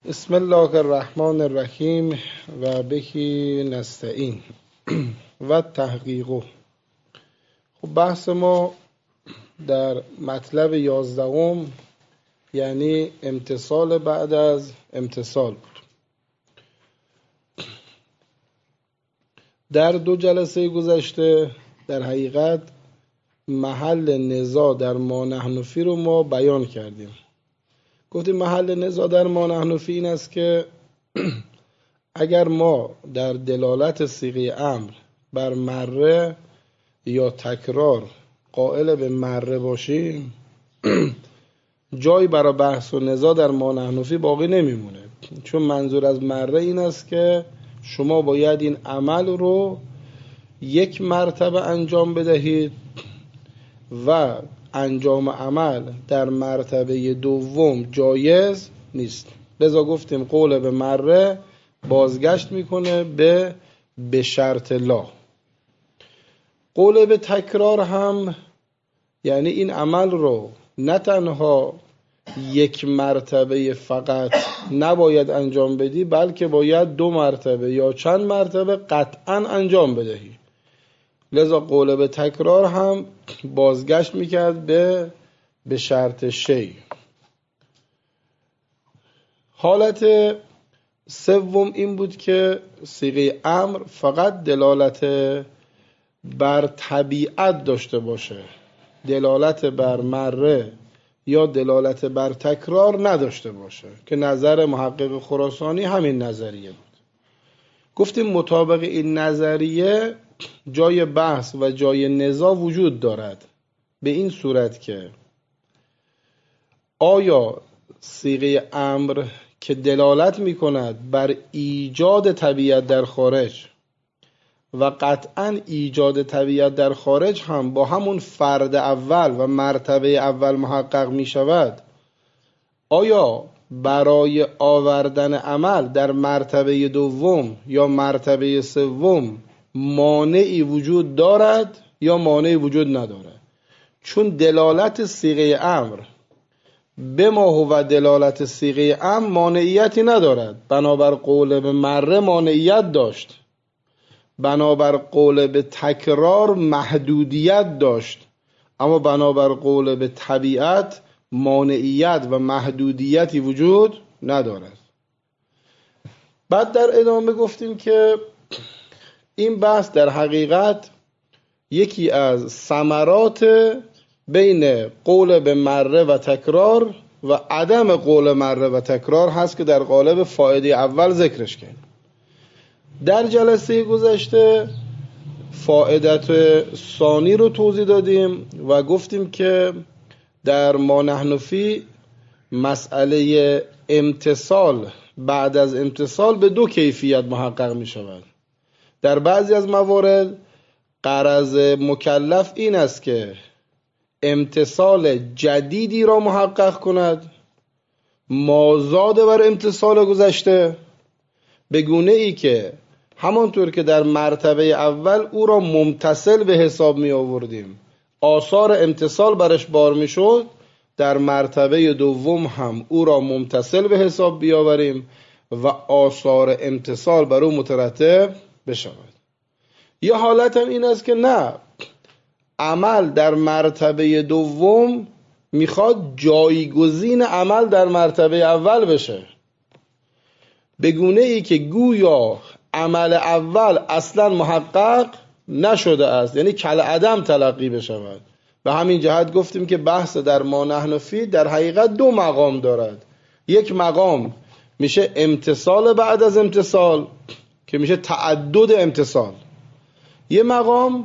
بسم الله الرحمن الرحیم و بهی نستعین و تحقیق. خب بحث ما در مطلب 11 یعنی امتصال بعد از امتصال بود. در 2 جلسه گذشته در حقیقت محل نزاع در ما نحن فی رو ما بیان کردیم. گفتیم محل نزاع در ما نحن فی این است که اگر ما در دلالت صیغه امر بر مره یا تکرار قائل به مره باشیم جایی برای بحث و نزاع در ما نحن فی باقی نمیمونه، چون منظور از مره این است که شما باید این عمل رو 1 مرتبه انجام بدهید و انجام عمل در مرتبه دوم جایز نیست. لذا گفتیم قول به مره بازگشت میکنه به شرط لا. قول به تکرار هم یعنی این عمل رو نه تنها 1 مرتبه فقط نباید انجام بدی، بلکه باید 2 مرتبه یا چند مرتبه قطعا انجام بدهی. لذا قول به تکرار هم بازگشت میکرد به شرط شی. حالت سوم این بود که صیغه امر فقط دلالت بر طبیعت داشته باشه، دلالت بر مره یا دلالت بر تکرار نداشته باشه، که نظر محقق خراسانی همین نظریه بود. گفتیم مطابق این نظریه جای بحث و جای نزاع وجود دارد، به این صورت که آیا صیغه امر که دلالت می کند بر ایجاد طبیعت در خارج و قطعا ایجاد طبیعت در خارج هم با همون فرد اول و مرتبه اول محقق می شود، آیا برای آوردن عمل در مرتبه دوم یا مرتبه سوم مانعی وجود دارد یا مانعی وجود ندارد؟ چون دلالت صیغه امر به ما هو دلالت صیغه امر مانعیتی ندارد، بنابر قول به مره مانعیت داشت، بنابر قول به تکرار محدودیت داشت، اما بنابر قول به طبیعت مانعیت و محدودیتی وجود ندارد. بعد در ادامه گفتیم که این بحث در حقیقت یکی از ثمرات بین قول به مره و تکرار و عدم قول مره و تکرار هست که در قالب فائده اول ذکرش کردیم. در جلسه گذشته فائدت ثانی رو توضیح دادیم و گفتیم که در ما نحن فی مسئله امتصال بعد از امتصال به 2 کیفیت محقق می شود. در بعضی از موارد غرض مکلف این است که امتصال جدیدی را محقق کند مازاد بر امتصال گذشته، به گونه ای که همانطور که در مرتبه اول او را ممتصل به حساب می آوردیم، آثار امتصال برش بار می شد، در مرتبه دوم هم او را ممتصل به حساب بیاوریم و آثار امتصال بر او مترتب بشود. یه حالت هم این است که نه، عمل در مرتبه دوم میخواد جایگزین عمل در مرتبه اول بشه، به گونه ای که گویا عمل اول اصلا محقق نشده است، یعنی کل عدم تلقی بشود. به همین جهت گفتیم که بحث در ما نحن فی در حقیقت 2 مقام دارد. 1 مقام میشه امتصال بعد از امتصال که میشه تعدد امتصال، 1 مقام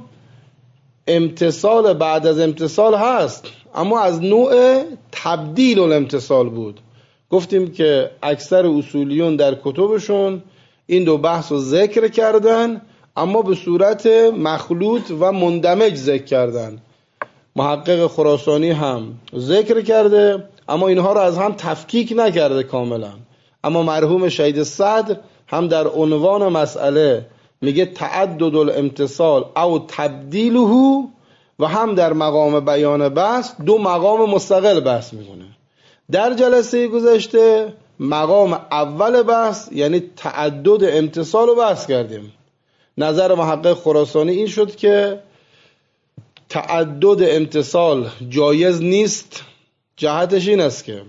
امتصال بعد از امتصال هست اما از نوع تبدیل الامتصال بود. گفتیم که اکثر اصولیون در کتبشون این 2 بحث رو ذکر کردن، اما به صورت مخلوط و مندمج ذکر کردن. محقق خراسانی هم ذکر کرده اما اینها رو از هم تفکیک نکرده کاملا. اما مرحوم شهید صدر هم در عنوان مسئله میگه تعدد الامتصال او تبدیله، و هم در مقام بیان بحث 2 مقام مستقل بحث میکنه. در جلسه گذشته مقام اول بحث یعنی تعدد امتصال رو بحث کردیم. نظر محقق خراسانی این شد که تعدد امتصال جایز نیست. جهتش این است که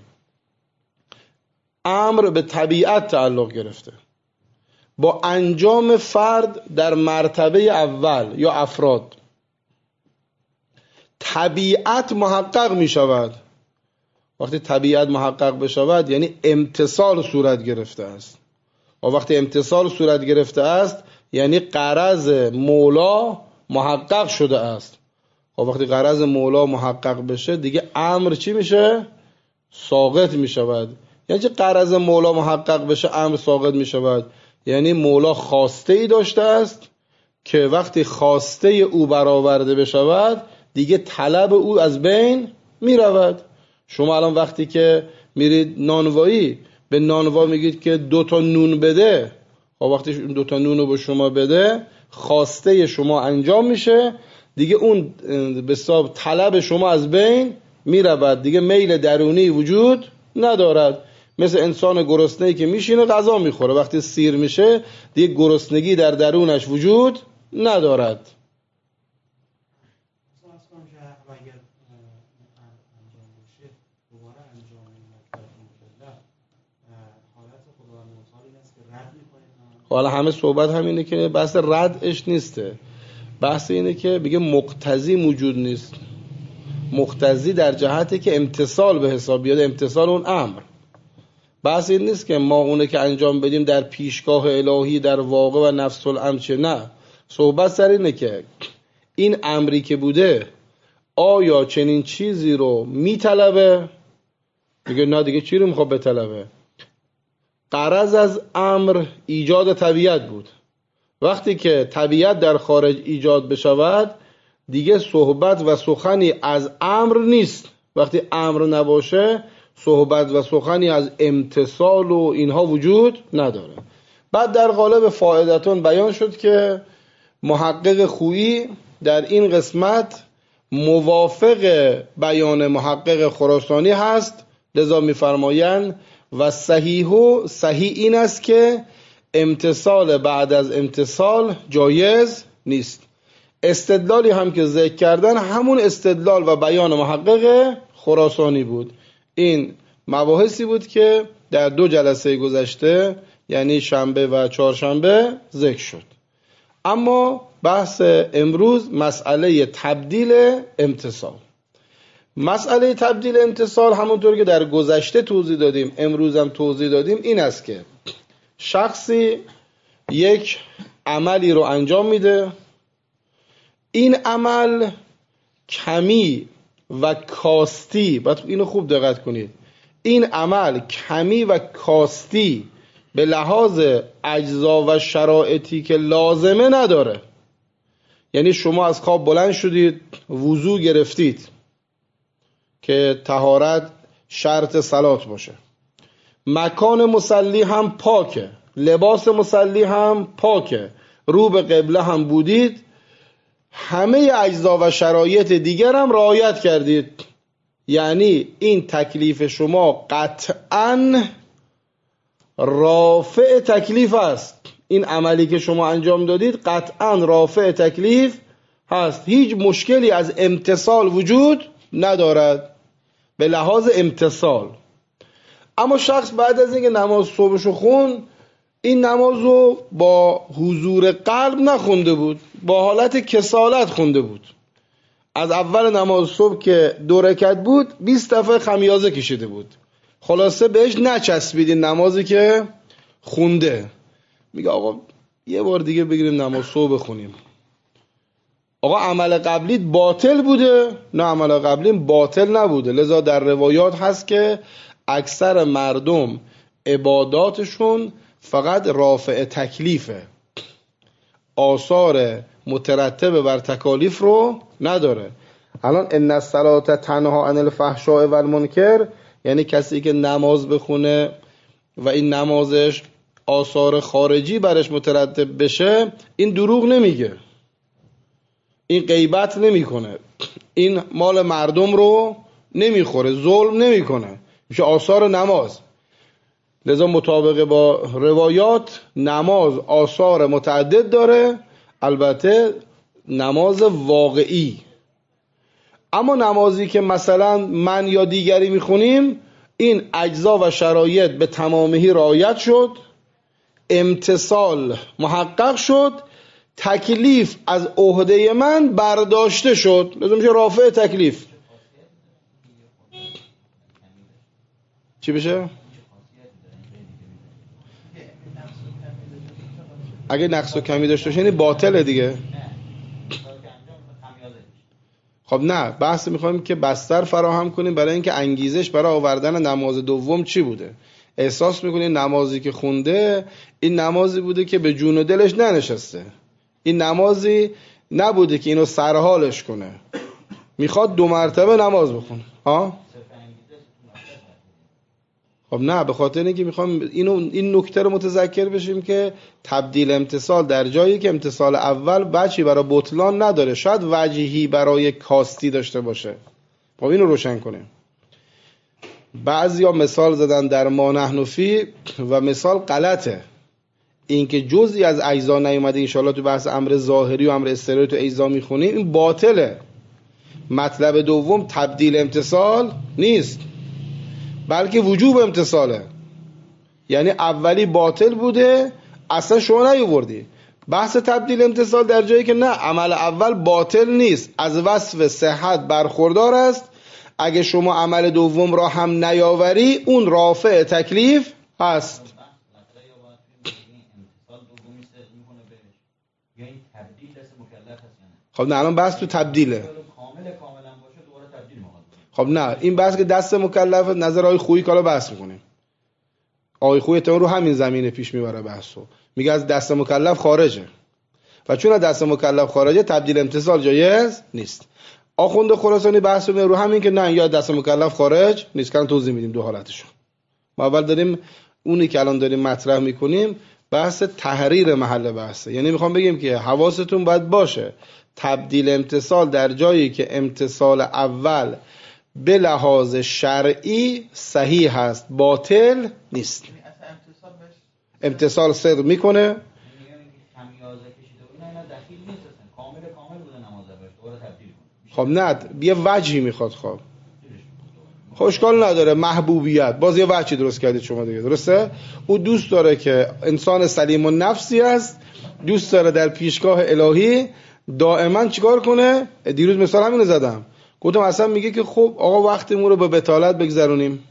امر به طبیعت تعلق گرفته، با انجام فرد در مرتبه اول یا افراد طبیعت محقق می شود. وقتی طبیعت محقق بشود یعنی امتصال صورت گرفته است، و وقتی امتصال صورت گرفته است یعنی غرض مولا محقق شده است. و وقتی غرض مولا محقق بشه دیگه امر چی میشه؟ ساقط می شود. یعنی چه غرض مولا محقق بشه امر ساقط می شود؟ یعنی مولا خواسته ای داشته است که وقتی خواسته او برآورده بشود دیگه طلب او از بین می رود. شما الان وقتی که میرید نانوایی به نانوا میگید که 2 نون بده، و وقتی 2 نون رو به شما بده خواسته شما انجام میشه، دیگه اون به حساب طلب شما از بین می رود، دیگه میل درونی وجود ندارد. مثل انسان گرسنه‌ای که میشینه غذا میخوره، وقتی سیر میشه دیگه گرسنگی در درونش وجود ندارد. حالا همه صحبت همینه که بحث ردش نیسته، بحث اینه که بگه مقتضی موجود نیست. مقتضی در جهتی که امتصال به حساب بیاد، امتصال اون امر. بحث این نیست که ما اونه که انجام بدیم در پیشگاه الهی در واقع و نفس الامر چه، نه. صحبت سر اینه که این امری که بوده آیا چنین چیزی رو میطلبه؟ میگه نه دیگه چی رو میخواد بطلبه؟ غرض از امر ایجاد طبیعت بود. وقتی که طبیعت در خارج ایجاد بشود دیگه صحبت و سخنی از امر نیست. وقتی امر نباشه صحبت و سخنی از امتصال و اینها وجود نداره. بعد در قالب فائدتون بیان شد که محقق خویی در این قسمت موافق بیان محقق خراسانی هست، لذا می‌فرمایند و صحیح این است که امتصال بعد از امتصال جایز نیست. استدلالی هم که ذکر کردن همون استدلال و بیان محقق خراسانی بود. این مباحثی بود که در 2 جلسه گذشته یعنی شنبه و چهارشنبه ذکر شد. اما بحث امروز مسئله تبدیل امتصال. مسئله تبدیل امتصال همونطور که در گذشته توضیح دادیم امروز هم توضیح دادیم این است که شخصی یک عملی رو انجام میده، این عمل کمی و کاستی، باید اینو خوب دقت کنید، این عمل کمی و کاستی به لحاظ اجزا و شرایطی که لازمه نداره. یعنی شما از خواب بلند شدید، وضو گرفتید که طهارت شرط صلات باشه، مکان مصلی هم پاکه، لباس مصلی هم پاکه، رو به قبله هم بودید، همه اجزا و شرایط دیگر هم رعایت کردید. یعنی این تکلیف شما قطعاً رافع تکلیف است. این عملی که شما انجام دادید قطعاً رافع تکلیف هست، هیچ مشکلی از امتصال وجود ندارد به لحاظ امتصال. اما شخص بعد از اینکه نماز صبحشو خون، این نماز رو با حضور قلب نخونده بود، با حالت کسالت خونده بود. از اول نماز صبح که 2 رکعت بود 20 دفعه خمیازه کشیده بود، خلاصه بهش نچسبید این نمازی که خونده. میگه آقا یه بار دیگه بگیریم نماز صبح بخونیم. آقا عمل قبلی باطل بوده؟ نه، عمل قبلی باطل نبوده. لذا در روایات هست که اکثر مردم عباداتشون فقط رافع تکلیفه، آثار مترتب بر تکالیف رو نداره. الان ان الصلاة تنها عن الفحشاء و المنکر، یعنی کسی که نماز بخونه و این نمازش آثار خارجی برش مترتب بشه، این دروغ نمیگه، این غیبت نمیکنه، این مال مردم رو نمیخوره، ظلم نمیکنه، میشه آثار نماز. لذا مطابق با روایات نماز آثار متعدد داره، البته نماز واقعی. اما نمازی که مثلا من یا دیگری میخونیم، این اجزا و شرایط به تمامی رعایت شد، امتثال محقق شد، تکلیف از عهده من برداشته شد، لازم میشه رافع تکلیف. چی بشه؟ اگه نقص و کمی داشته باشه یعنی باطله دیگه. خب نه، بحث میخوایم که بستر فراهم کنیم برای اینکه انگیزش برای آوردن نماز دوم چی بوده. احساس میکنین نمازی که خونده این نمازی بوده که به جون و دلش ننشسته، این نمازی نبوده که اینو سرحالش کنه، میخواد 2 مرتبه نماز بخونه. ها؟ خب نه، به خاطر اینکه میخوام این نکته رو متذکر بشیم که تبدیل امتثال در جایی که امتثال اول وجهی برای بطلان نداره، شاید وجهی برای کاستی داشته باشه. خب اینو روشن کنیم. بعضیا مثال زدن در ما نحن فی و مثال غلطه. این که جزئی از اجزا نیومده، انشالله تو بحث امر ظاهری و امر استراری تو اجزا میخونیم، این باطله. مطلب دوم تبدیل امتثال نیست، بلکه وجوب امتثاله. یعنی اولی باطل بوده اصلا شما نیاوردی. بحث تبدیل امتثال در جایی که نه، عمل اول باطل نیست، از وصف صحت برخوردار است، اگه شما عمل دوم را هم نیاوری اون رافع تکلیف هست. خب نه، الان بحث تو تبدیله. خب نه، این بحث که دست مکلف نظر آقای خویی کالا بحث میکنیم. آقای خویی اتفاقا رو همین زمینه پیش میبره بحثو، میگه از دست مکلف خارجه و چون از دست مکلف خارجه تبدیل امتثال جایز نیست. آخوند خراسانی بحث رو همین که نه، یا دست مکلف خارج نیست، که توضیح میدیم دو حالتشو. ما اول داریم اونی که الان داریم مطرح میکنیم بحث تحریر محل بحثه، یعنی میخوام بگیم که حواستون باید باشه تبدیل امتثال در جایی که امتثال اول به لحاظ شرعی صحیح هست، باطل نیست. امتثال صدق میکنه. خب نه، یه وجهی میخواد. خب اشکال نداره، محبوبیت باز یه وجهی درست کردید شما دیگه، درسته؟ او دوست داره که انسان سلیم النفسی است، دوست داره در پیشگاه الهی دائما چیکار کنه؟ دیروز مثال همینو زدم، گفتم اصلا میگه که خب آقا وقتمون رو به بتالت بگذرونیم،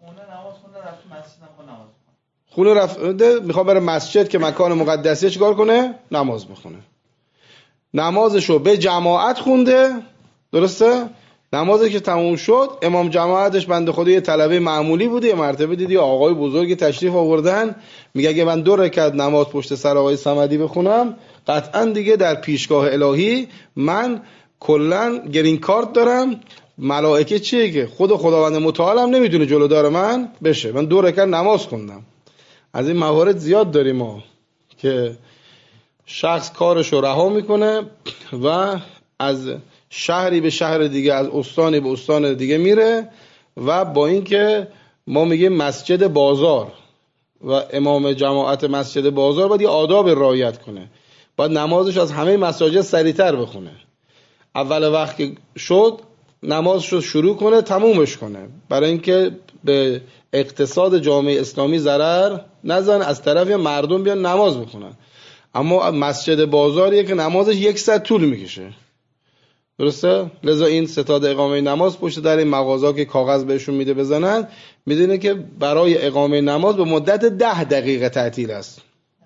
خونه رفته میخواد بره مسجد که مکان مقدسیه چیکار کنه؟ نماز بخونه. نمازشو به جماعت خونده، درسته؟ نمازی که تموم شد، امام جماعتش بنده خدا یه طلبه معمولی بوده، یه مرتبه دیدی آقای بزرگی تشریف آوردن، میگه اگه من 2 رکعت نماز پشت سر آقای صمدی بخونم قطعا دیگه در پیشگاه الهی من کلا گرین کارت دارم. ملائکه چیه که خداوند متعالم نمیتونه جلودار من بشه، من 2 رکعت نماز خوندم. از این موارد زیاد داریم ما که شخص کارش رو رها میکنه و از شهری به شهر دیگه، از استانی به استان دیگه میره و با اینکه ما میگیم مسجد بازار و امام جماعت مسجد بازار باید یه آداب رعایت کنه، باید نمازش از همه مساجد سریعتر بخونه، اول وقت که شد نمازش رو شروع کنه تمومش کنه، برای اینکه به اقتصاد جامعه اسلامی ضرر نزنه، از طرفی مردم بیان نماز بخونن. اما مسجد بازاریه که نمازش 1 ساعت طول میکشه، درسته؟ لذا این ستاد اقامه نماز پشت در این مغازه که کاغذ بهشون میده بزنن، میدونه که برای اقامه نماز به مدت 10 دقیقه تعطیل است،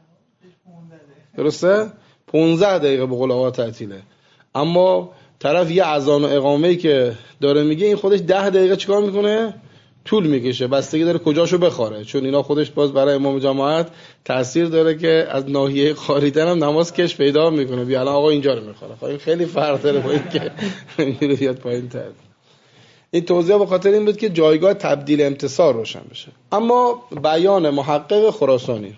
درسته؟ 15 دقیقه به قول آقا تعطیله. اما طرف یه اذان و اقامه‌ای که داره میگه این خودش 10 دقیقه چیکار میکنه؟ طول میکشه، بستگی داره کجاشو بخوره، چون اینا خودش باز برای امام جماعت تاثیر داره که از ناحیه خاریدن هم نماز کش پیدا میکنه، بیا الان آقا اینجا رو میخوره. خب این خیلی فرق داره با این که میره بیاد پایین تر. این توضیح به خاطر این بود که جایگاه تبدیل امتثال روشن بشه. اما بیان محقق خراسانی،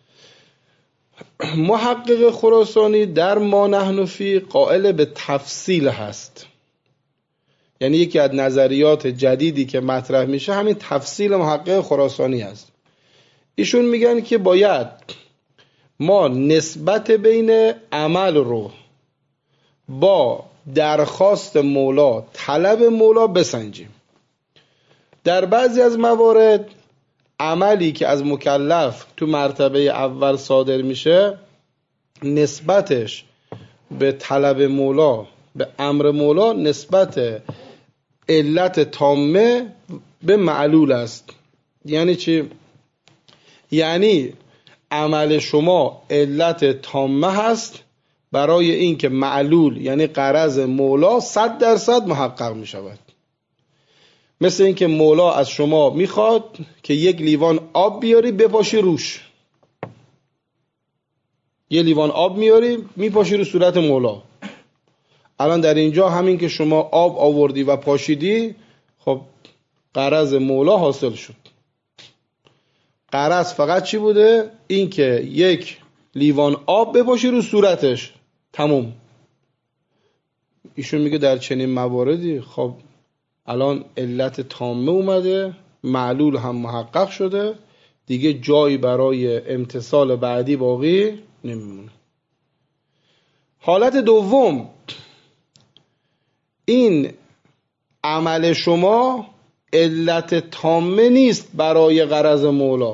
محقق خراسانی در ما نحن فی قائل به تفصیل هست، یعنی یکی از نظریات جدیدی که مطرح میشه همین تفصیل محقق خراسانی است. ایشون میگن که باید ما نسبت بین عمل رو با درخواست مولا، طلب مولا بسنجیم. در بعضی از موارد عملی که از مکلف تو مرتبه اول صادر میشه نسبتش به طلب مولا، به امر مولا، نسبت علت تامه به معلول است. یعنی چی؟ یعنی عمل شما علت تامه هست برای اینکه معلول یعنی غرض مولا 100% محقق می شود. مثل اینکه مولا از شما میخواد که یک لیوان آب بیاری بپاشی روش. یه لیوان آب میاری میپاشی رو صورت مولا. الان در اینجا همین که شما آب آوردی و پاشیدی، خب غرض مولا حاصل شد. غرض فقط چی بوده؟ این که یک لیوان آب بپاشی رو صورتش، تموم. ایشون میگه در چنین مواردی خب الان علت تامه اومده، معلول هم محقق شده، دیگه جایی برای امتثال بعدی باقی نمیمونه. حالت دوم، این عمل شما علت تامه نیست برای غرض مولا،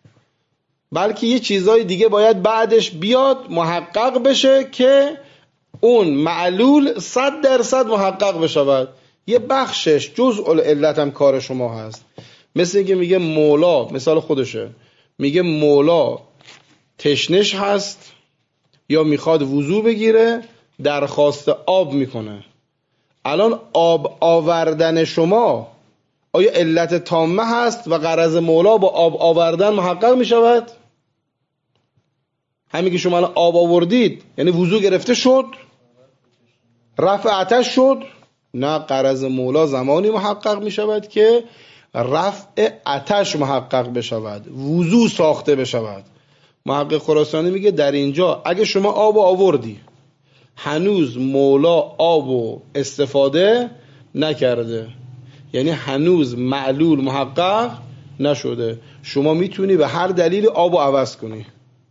بلکه یه چیزای دیگه باید بعدش بیاد محقق بشه که اون معلول 100% محقق بشود. یه بخشش جزء العلت هم کار شما هست. مثل اینکه میگه مولا، مثال خودشه، میگه مولا تشنش هست یا میخواد وضو بگیره، درخواست آب میکنه. الان آب آوردن شما آیا علت تامه هست و غرض مولا با آب آوردن محقق میشود؟ همین که شما الان آب آوردید یعنی وضو گرفته شد، رفع آتش شد؟ نه، غرض مولا زمانی محقق میشود که رفع آتش محقق بشود، وضو ساخته بشود. محقق خراسانی میگه در اینجا اگه شما آب آوردی هنوز مولا آب استفاده نکرده، یعنی هنوز معلول محقق نشده. شما میتونی به هر دلیل آب عوض کنی.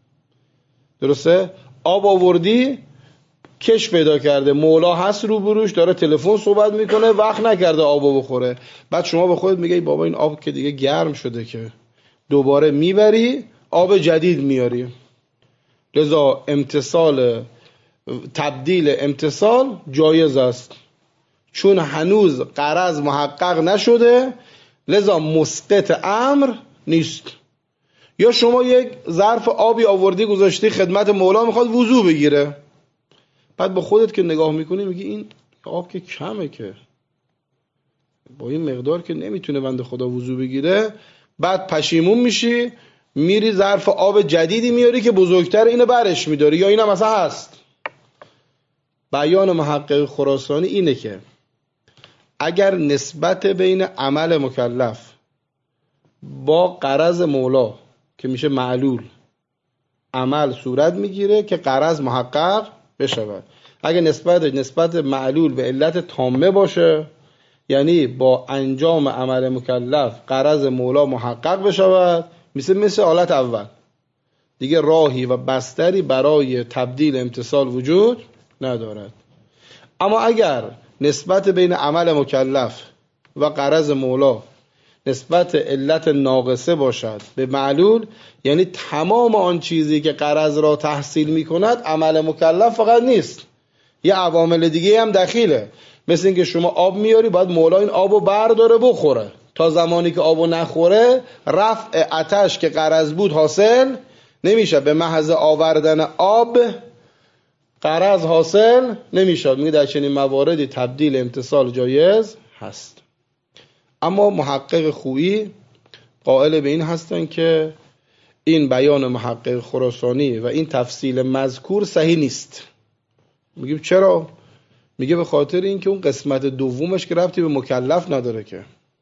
درسته؟ آب آوردی، کش پیدا کرده، مولا هست روبروش، داره تلفن صحبت میکنه، وقت نکرده آبو بخوره. بعد شما به خودت میگی بابا این آب که دیگه گرم شده که، دوباره میبری آب جدید میاری. لذا امتصال، تبدیل امتصال جایز است، چون هنوز غرض محقق نشده، لذا مسقط امر نیست. یا شما یک ظرف آبی آوردی گذاشتی خدمت مولا، میخواد وضو بگیره، بعد با خودت که نگاه میکنی میگی این آب که کمه، که با این مقدار که نمیتونه بنده خدا وضو بگیره. بعد پشیمون میشی، میری ظرف آب جدیدی میاری که بزرگتر، اینو برش میداری، یا اینم مثلا هست. بیان محقق خراسانی اینه که اگر نسبت بین عمل مکلف با غرض مولا که میشه معلول عمل صورت میگیره که غرض محقق بشود، اگر نسبت معلول به علت تامه باشه، یعنی با انجام عمل مکلف غرض مولا محقق بشود، مثل حالت اول دیگه راهی و بستری برای تبدیل امتصال وجود ندارد. اما اگر نسبت بین عمل مکلف و غرض مولا نسبت علت ناقصه باشد به معلول، یعنی تمام آن چیزی که غرض را تحصیل می کند عمل مکلف فقط نیست، یه عوامل دیگه هم دخیله. مثل اینکه شما آب میاری، باید مولا این آبو برداره بخوره. تا زمانی که آبو نخوره رفع آتش که غرض بود حاصل نمیشه. به محض آوردن آب غرض حاصل نمیشه. میگه در چنین مواردی تبدیل امتصال جایز هست. اما محقق خویی قائل به این هستن که این بیان محقق خراسانی و این تفصیل مذکور صحیح نیست. میگیم چرا؟ میگه به خاطر اینکه اون قسمت دومش که ربطی به مکلف نداره، که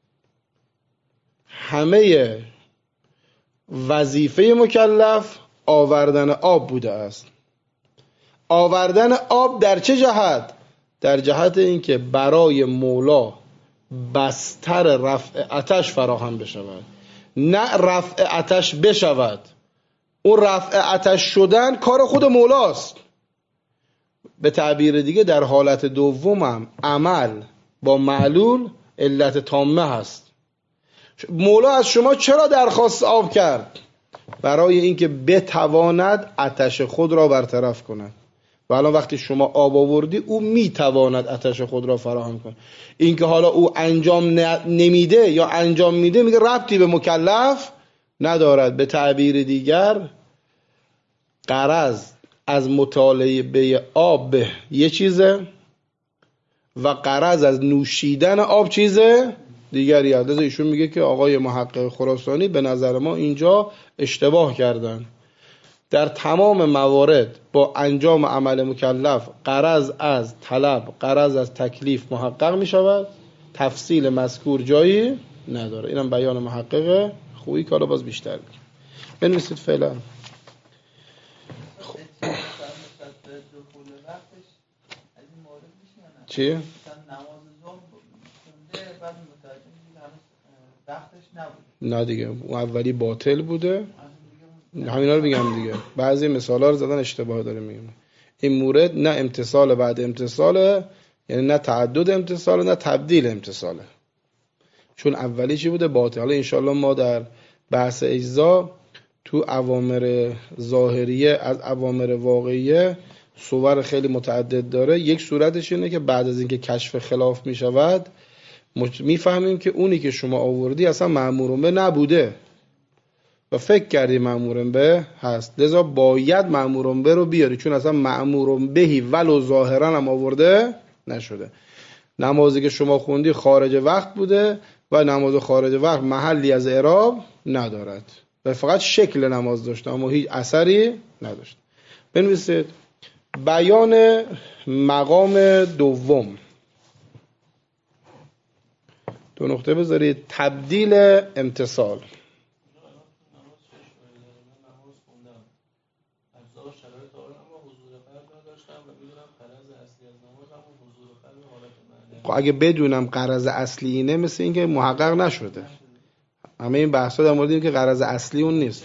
همه وظیفه مکلف آوردن آب بوده است. آوردن آب در چه جهت؟ در جهت اینکه برای مولا بستر رفع آتش فراهم بشود. نه رفع آتش بشود. اون رفع آتش شدن کار خود مولاست. به تعبیر دیگه در حالت دومم عمل با معلول علت تامه هست. مولا از شما چرا درخواست آب کرد؟ برای اینکه بتواند آتش خود را برطرف کند. و الان وقتی شما آب آوردی او میتواند آتش خود را فراهم کند. اینکه حالا او انجام نمیده یا انجام میده میگه ربطی به مکلف ندارد. به تعبیر دیگر غرض از مطالعه به آب یه چیزه و غرض از نوشیدن آب چیزه دیگری هست. ایشون میگه که آقای محقق خراسانی به نظر ما اینجا اشتباه کردن. در تمام موارد با انجام عمل مکلف غرض از طلب، غرض از تکلیف محقق میشود. تفصیل مذکور جایی نداره. اینم بیان محقق خویی که حالا باز بیشتر بگیم. بنویسید فعلا. چی؟ نماز ظهر خونده بعد متوجه میشه وقتش نبود. نه دیگه اون اولی باطل بوده. همینا رو میگم دیگه. بعضی مثالا رو زدن اشتباه داره میگم. این مورد نه امتصال بعد امتصاله، یعنی نه تعدد امتصاله نه تبدیل امتصاله. چون اولی چی بوده؟ باطل. حالا انشالله ما در بحث اجزا تو اوامر ظاهریه از اوامر واقعیه صور خیلی متعدد داره. یک صورتش اینه که بعد از اینکه کشف خلاف میشود میفهمیم که اونی که شما آوردی اصلا مأمور به نبوده و فکر کردی مأمور به هست، لذا باید مأمور به رو بیاری، چون اصلا مأمور بهی ولو ظاهرا هم آورده نشده. نمازی که شما خوندی خارج وقت بوده و نماز خارج وقت محلی از اعراب ندارد و فقط شکل نماز داشته اما هیچ اثری نداشت. بنویسید بیان مقام دوم. دو نقطه بذارید. تبدیل امتصال. اگه بدونم غرض اصلی اینه مثل اینکه محقق نشده. همه این بحثا در مورد این که غرض اصلی اون نیست.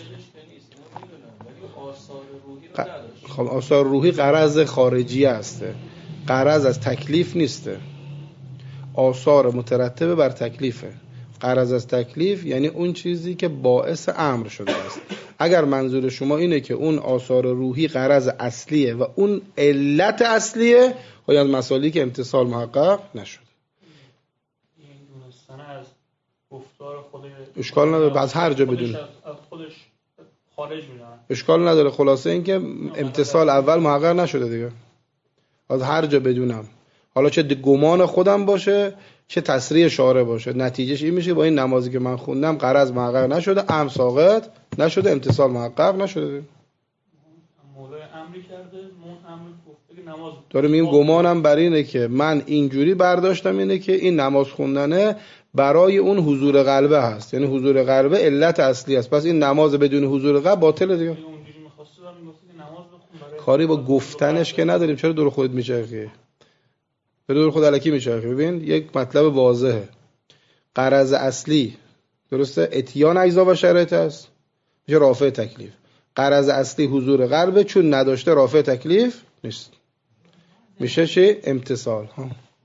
خب آثار روحی غرض خارجی هسته، غرض از تکلیف نیسته. آثار مترتبه بر تکلیفه. غرض از تکلیف یعنی اون چیزی که باعث امر شده است. اگر منظور شما اینه که اون آثار روحی غرض اصلیه و اون علت اصلیه، های از مسائلی که امتصال محقق نشده. این دونستن از گفتار خود اشکال نداره، از هر جا بدونه خودش خارج میدونن، اشکال نداره. خلاصه این که امتصال اول محقق نشده دیگه. از هر جا بدونم، حالا چه گمان خودم باشه چه تصریح شارع باشه، نتیجهش این میشه با این نمازی که من خوندم غرض محقق نشده، امر ساقط نشده، امتصال محقق نشده. مولای امری کرده، اون امر گفته که نماز داره میگم گمانم بر اینه که من اینجوری برداشتم اینه که این نماز خوندنه برای اون حضور قلبه هست، یعنی حضور قلبه علت اصلی است، پس این نماز بدون حضور قلب باطله دیگه. کاری با گفتنش که نداریم. چرا دور خودت میچرخی؟ به دور خود الکی میچرخی. ببین یک مطلب واضحه. غرض اصلی درسته اتیان اجزا و شرایط است، میشه رافع تکلیف. غرض اصلی حضور قلبه، چون نداشته رافع تکلیف نیست، میشه چی؟ امتصال. ها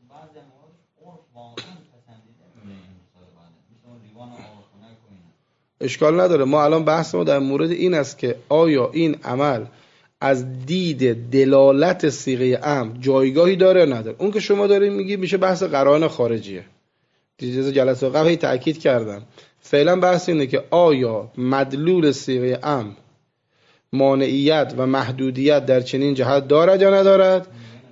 اشکال نداره. ما الان بحث ما در مورد این است که آیا این عمل از دید دلالت صیغه امر جایگاهی داره یا نداره. اون که شما دارین میگی میشه بحث قرائن خارجیه. دیگه جلسه قبل تاکید کردم. فعلا بحث اینه که آیا مدلول صیغه امر مانعیت و محدودیت در چنین جهت دارد یا ندارد.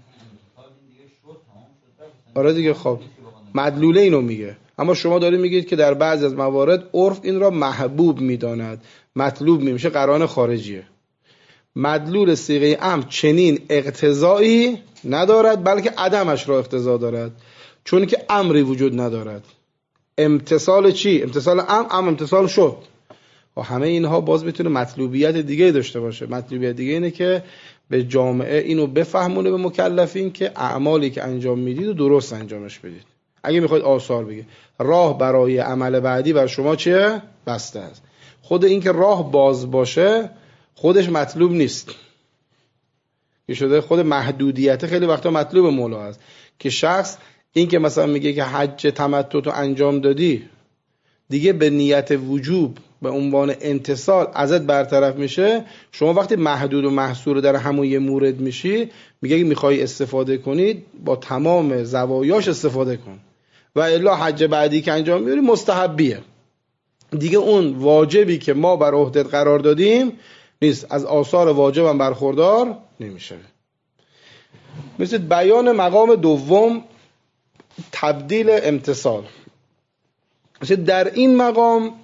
آره دیگه. خب مدلوله اینو میگه، اما شما دارید میگید که در بعضی از موارد عرف این را محبوب میداند، مطلوب میشه، قرائن خارجیه. مدلول صیغه امر چنین اقتضایی ندارد بلکه عدمش را اقتضا دارد، چون که امری وجود ندارد. امتصال چی؟ امتصال امر امتصال شد. و همه اینها باز میتونه مطلوبیت دیگه داشته باشه. مطلوبیت دیگه اینه که به جامعه اینو بفهمونه، به مکلفین، که اعمالی که انجام میدید و درست انجامش بدید. اگه میخواید آثار بگید، راه برای عمل بعدی بر شما چیه؟ بسته است. خود این که راه باز باشه خودش مطلوب نیست، که شده خود محدودیت خیلی وقتا مطلوب مولا است، که شخص این که مثلا میگه که حج تمتع تو انجام دادی دیگه به نیت وجوب به عنوان انتصال ازت برطرف میشه. شما وقتی محدود و محصور در همون یه مورد میشی، میگه اگه میخوای استفاده کنید با تمام زوایاش استفاده کن، و الا حج بعدی که انجام میاری مستحبیه دیگه، اون واجبی که ما بر عهدت قرار دادیم نیست، از آثار واجب هم برخوردار نمیشه. مثل بیان مقام دوم، تبدیل امتصال. مثل در این مقام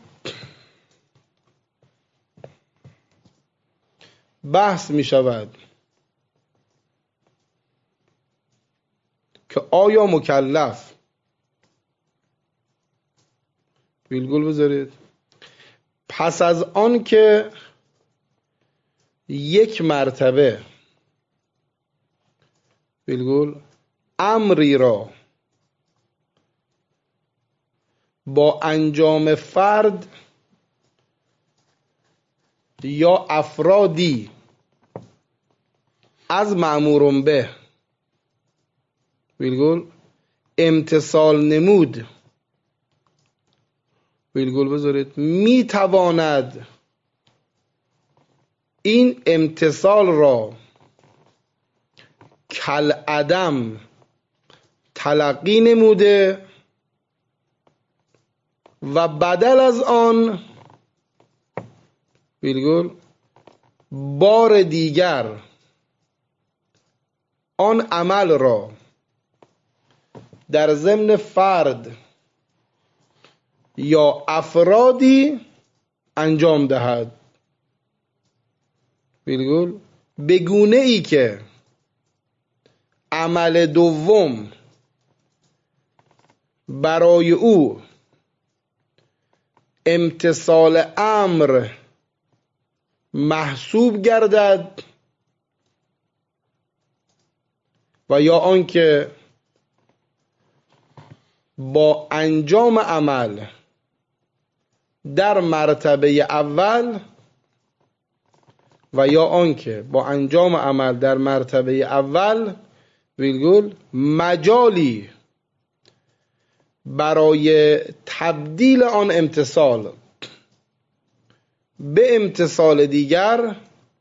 بحث می شود که آیا مکلف، ویلگول بذارید، پس از آن که یک مرتبه ویلگول امری را با انجام فرد یا افرادی از مأمور به ویلگول امتصال نمود، ویلگول بذارید، می تواند این امتصال را کل عدم تلقی نموده و بدل از آن ویلگول بار دیگر آن عمل را در ضمن فرد یا افرادی انجام دهد، ویلگول به گونه ای که عمل دوم برای او امتصال امر محسوب گردد، و یا آنکه با انجام عمل در مرتبه اول، و یا آنکه با انجام عمل در مرتبه اول ویلگول مجالی برای تبدیل آن امتصال به امتصال دیگر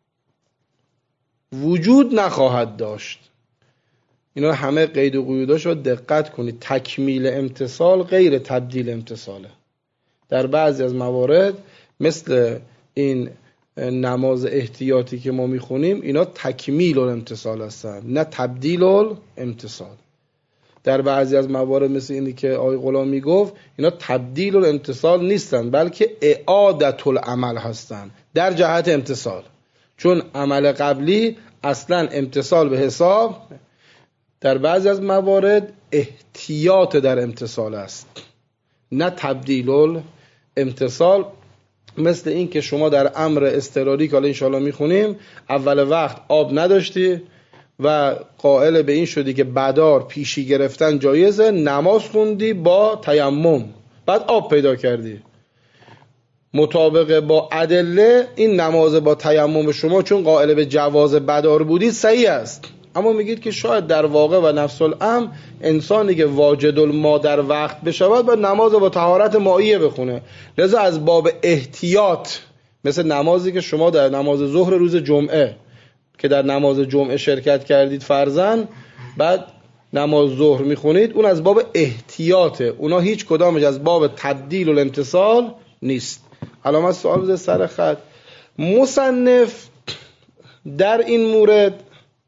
وجود نخواهد داشت. اینا همه قید و قیوداش رو دقت کنید. تکمیل امتصال غیر تبدیل امتصاله. در بعضی از موارد مثل این نماز احتیاطی که ما میخونیم، اینا تکمیل الامتصال هستن نه تبدیل الامتصال. در بعضی از موارد مثل اینی که آقای غلامی گفت، اینا تبدیل الامتصال نیستن بلکه اعادت العمل هستن در جهت امتصال، چون عمل قبلی اصلا امتصال به حساب. در بعضی از موارد احتیاط در امتصال است نه تبدیل الامتصال. مثل این که شما در امر اضطراری که حالا انشاءالله میخونیم، اول وقت آب نداشتی و قائل به این شدی که بدار پیشی گرفتن جایزه، نماز خوندی با تیمم، بعد آب پیدا کردی، مطابق با ادله این نماز با تیمم شما چون قائل به جواز بدار بودید صحیح است، اما میگید که شاید در واقع و نفس الامر انسانی که واجد الماء در وقت بشود باید نماز با طهارت مائیه بخونه. لذا از باب احتیاط، مثل نمازی که شما در نماز ظهر روز جمعه که در نماز جمعه شرکت کردید فرضاً، بعد نماز ظهر میخونید، اون از باب احتیاطه، اونا هیچ کدامش از باب تبدیل الامتصال نیست. علامت سوال بذار سر خط. مصنف در این مورد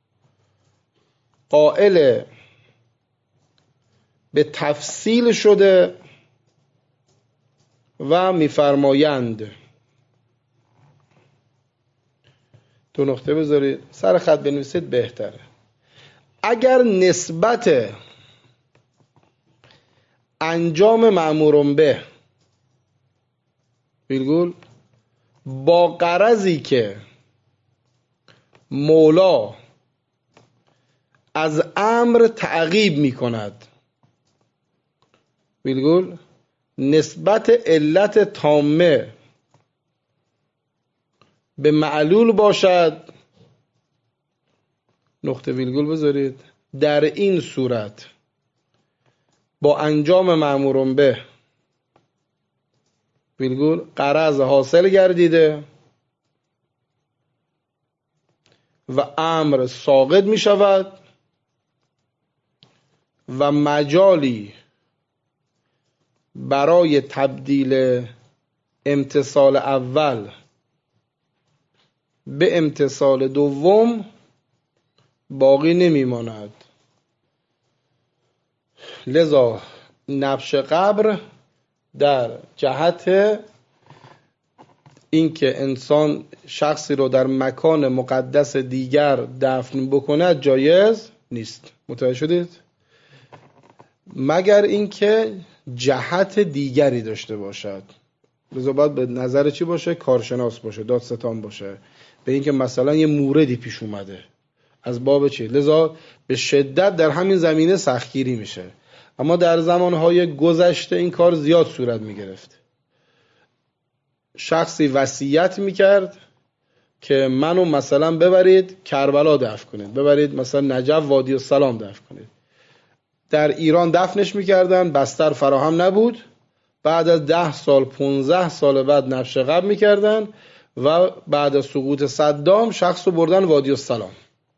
قائل به تفصیل شده و میفرمایند، دو نقطه بذارید سر خط بنویسید بهتره، اگر نسبت انجام مأمور به ویلگول با غرضی که مولا از امر تعقیب می کند ویرگول نسبت علت تامه به معلول باشد، نقطه ویرگول بذارید، در این صورت با انجام مأمور به ویرگول غرض حاصل گردیده و امر ساقط می شود و مجالی برای تبدیل امتصال اول به امتصال دوم باقی نمی ماند. لذا نبش قبر در جهت اینکه انسان شخصی رو در مکان مقدس دیگر دفن بکند جایز نیست. متوجه شدید؟ مگر اینکه جهت دیگری داشته باشد. لذا باید به نظر چی باشه؟ کارشناس باشه، دادستان باشه، به اینکه مثلا یه موردی پیش اومده از باب چی. لذا به شدت در همین زمینه سختگیری میشه. اما در زمانهای گذشته این کار زیاد صورت میگرفت. شخصی وصیت میکرد که منو مثلا ببرید کربلا دفن کنید، ببرید مثلا نجف وادی السلام دفن کنید. در ایران دفنش میکردن، بستر فراهم نبود. بعد از 10 سال 15 سال بعد نبش قبر میکردن و بعد از سقوط صدام شخص رو بردن وادی السلام.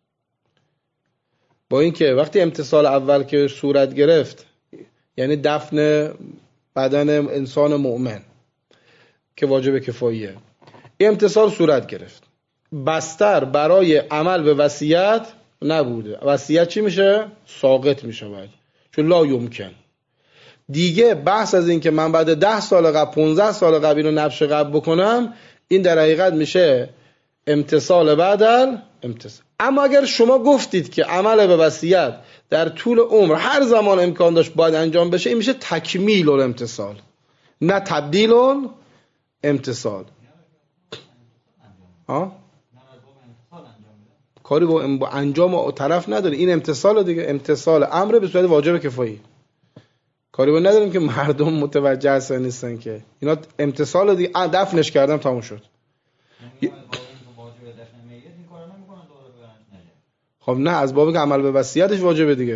با اینکه وقتی امتصال اول که صورت گرفت، یعنی دفن بدن انسان مؤمن که واجب کفاییه، این امتصال صورت گرفت، بستر برای عمل به وصیت نبوده. وصیت چی میشه؟ ساقط میشه باید، چون لا یمکن. دیگه بحث از این که من بعد 10 سال قبل 15 سال قبل اینو نبش قبل بکنم، این در حقیقت میشه امتصال بعدل امتصال. اما اگر شما گفتید که عمل به وصیت در طول عمر هر زمان امکان داشت باید انجام بشه، این میشه تکمیل الامتصال، نه تبدیل الامتصال. کاری با انجام و طرف نداره. این امتصال دیگه، امتصال امر به صورت واجب کفایی. کاری با نداریم که مردم متوجه هستن نیستن که اینا امتصال دیگه. دفنش کردم تموم شد. خب نه، از بابی که عمل به وصیتش واجبه دیگه.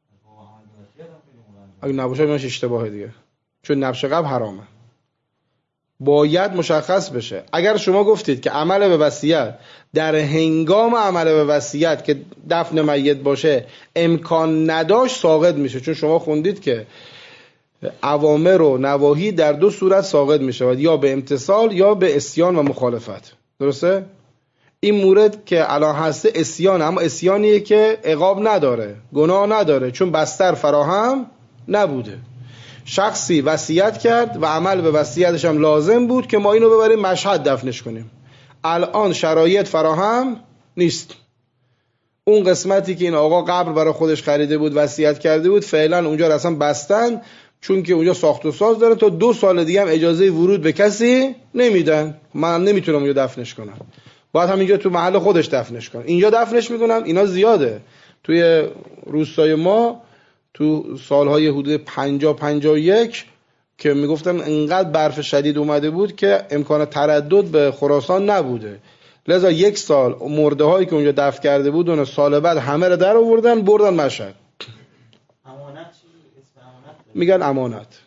اگه نباشه اینش اشتباهه دیگه، چون نبش قبل حرامه. باید مشخص بشه. اگر شما گفتید که عمل به وصیت در هنگام عمل به وصیت که دفن میت باشه امکان نداشت، ساقط میشه. چون شما خوندید که اوامر و نواهی در 2 صورت ساقط میشه، یا به امتصال یا به عصیان و مخالفت. درسته؟ این مورد که الان هست عصیان، اما عصیانیه که عقاب نداره، گناه نداره، چون بستر فراهم نبوده. شخصی وصیت کرد و عمل به وصیتش هم لازم بود که ما اینو ببریم مشهد دفنش کنیم. الان شرایط فراهم نیست. اون قسمتی که این آقا قبر برای خودش خریده بود، وصیت کرده بود، فعلا اونجا رو اصلا بستن، چون که اونجا ساخت و ساز داره. تا 2 سال دیگه هم اجازه ورود به کسی نمیدن. من نمیتونم اونجا دفنش کنم، باید همینجا تو محل خودش دفنش کنم. اینجا دفنش میکنم. اینا زیاده توی روستای ما. تو سالهای حدود 50-51 که میگفتن انقدر برف شدید اومده بود که امکان تردد به خراسان نبوده. لذا 1 سال مرده هایی که اونجا دفن کرده بود، اون سال بعد همه رو در آوردن بردن مشهد. امانت چی؟ اسم امانت میگن امانت.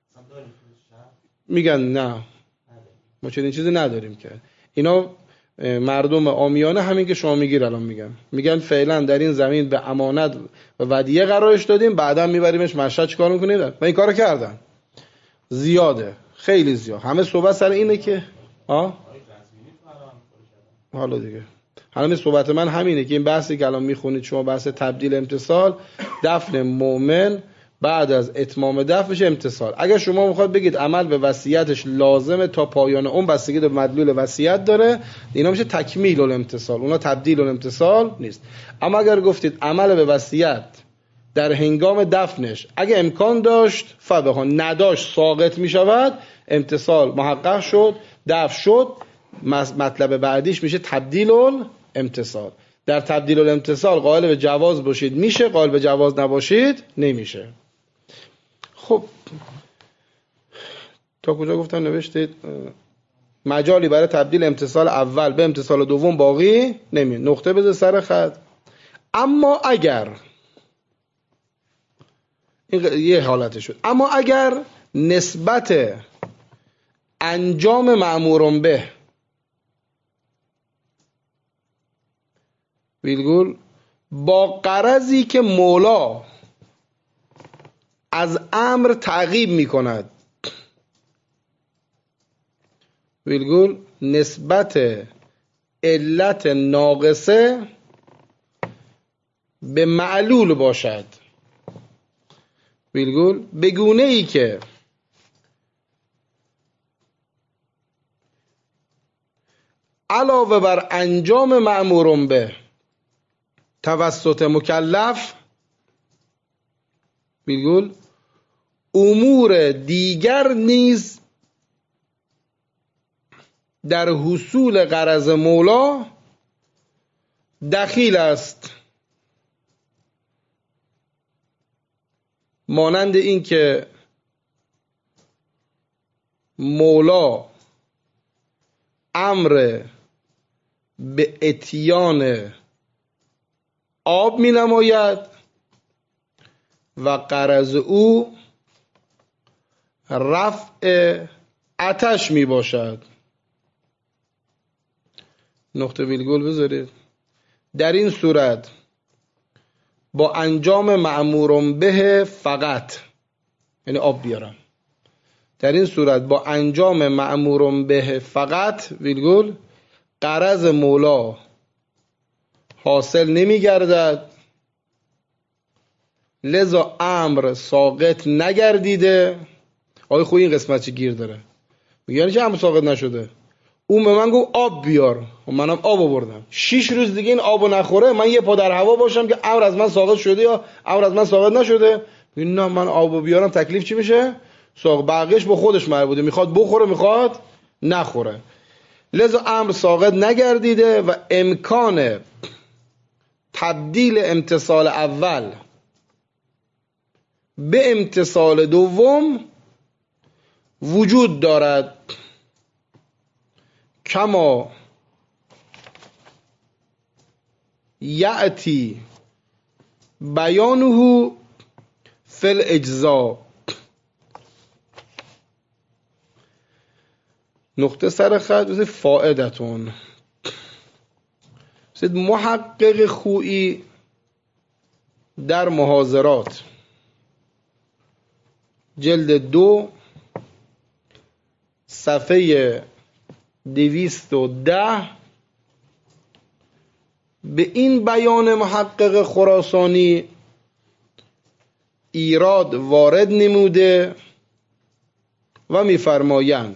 میگن نه، ما چنین چیزی نداریم که. اینا مردم عامیانه همین که شما میگیر الان میگن فعلا در این زمین به امانت و ودیعه قرارش دادیم، بعدا میبریمش مشهد. چیکار میکنید؟ من این کارو کردم. زیاده، خیلی زیاد. همه صحبت سر اینه که حالا دیگه همه صحبت من همینه که این بحثی که الان میخونید شما، بحث تبدیل امتصال، دفن مؤمن بعد از اتمام دفنش امتصال. اگر شما میخواد بگید عمل به وصیتش لازمه تا پایان اون، بستگی به مدلول وصیت داره، اینا میشه تکمیل الامتصال، اونا تبدیل الامتصال نیست. اما اگر گفتید عمل به وصیت در هنگام دفنش اگه امکان داشت فبها، نداشت ساقط میشود، امتصال محقق شد، دفن شد، مطلب بعدیش میشه تبدیل الامتصال. در تبدیل الامتصال قائل به جواز باشید میشه، قائل به جواز نباشید نمیشه. خب تا کجا گفتن نوشتید مجالی برای تبدیل امتصال اول به امتصال دوم باقی نمیاد. نقطه بذار سر خط. اما اگر این یه حالت شد، اما اگر نسبت انجام مأمور به ویلگول با غرضی که مولا از امر تعقیب می کند ویلگول نسبت علت ناقصه به معلول باشد ویلگول به گونه ای که علاوه بر انجام مأمور به توسط مکلف ویلگول امور دیگر نیز در حصول غرض مولا دخیل است، مانند این که مولا امر به اتیان آب می نماید و غرض او رفع آتش می باشد. نقطه ویلگول بذارید. در این صورت با انجام مأمور به فقط، یعنی آب بیارم، در این صورت با انجام مأمور به فقط ویلگول غرض مولا حاصل نمی گردد، لذا امر ساقط نگردیده. آقای خوی این قسمت چی گیر داره؟ میگه یعنی چه امر ساقط نشده؟ اون به من گفت آب بیار و منم آب آوردم، 6 روز دیگه این آبو نخوره من یه پا در هوا باشم که امر از من ساقط شده یا امر از من ساقط نشده؟ میگه نه من آبو بیارم تکلیف چی میشه؟ ساقط. بقیه‌اش با خودش مربوطه، میخواد بخوره میخواد نخوره. لذا امر ساقط نگردیده و امکان تبدیل امتصال اول به امتصال دوم وجود دارد، کما یأتی بیانه فی الاجزاء. نقطه سر خط فائدتون. محقق خویی در محاضرات جلد 2 صفحه 210 به این بیان محقق خراسانی ایراد وارد نموده و می‌فرمایند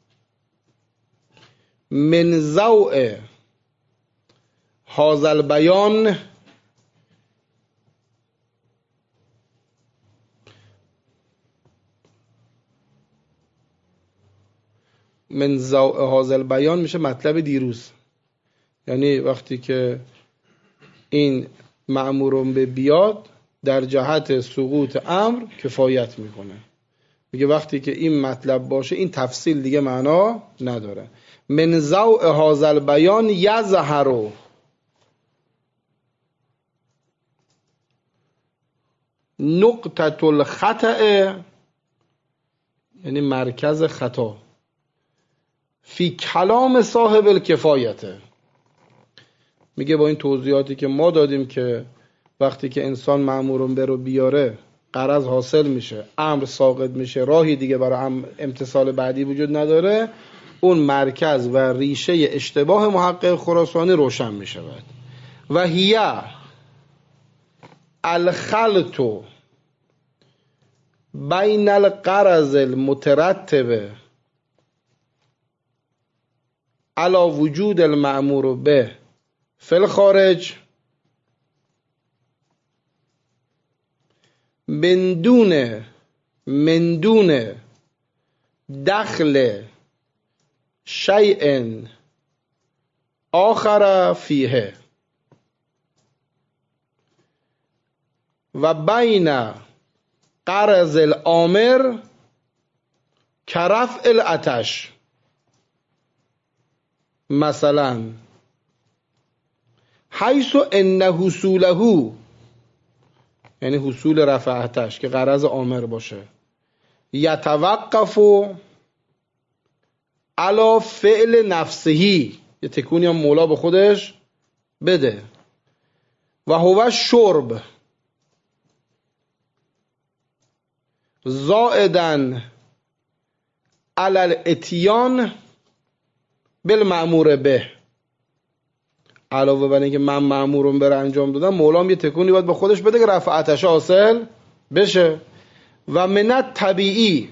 من ضوء هذا البیان من ضوء هذا البیان میشه مطلب دیروز، یعنی وقتی که این مأمور به بیاد در جهت سقوط امر کفایت میکنه. میگه وقتی که این مطلب باشه این تفصیل دیگه معنا نداره. من ضوء هذا البیان یظهر نقطة الخطأ، یعنی مرکز خطا، فی کلام صاحب الکفایته. میگه با این توضیحاتی که ما دادیم که وقتی که انسان مأمور به رو بیاره غرض حاصل میشه، امر ساقط میشه، راهی دیگه برای امتصال بعدی وجود نداره، اون مرکز و ریشه اشتباه محقق خراسانی روشن میشود. و هیه الخلط بین الغرض المترتب علی وجود المأمور به فی الخارج من دون دخل شیء آخر فیه و بین قرض الامر کرفع العطش. مثلا حیث ان حصوله، یعنی حصول رفع عطش که قرض امر باشه، یتوقف علی فعل نفسهی، یه تکونی هم مولا به خودش بده، و هو شرب زائدن علی الاتیان بالمأمور به. علاوه بر اینکه من مأمورم بره انجام دادم، مولام یه تکونی باید به خودش بده که رفع عطش حاصل بشه. و من الطبیعی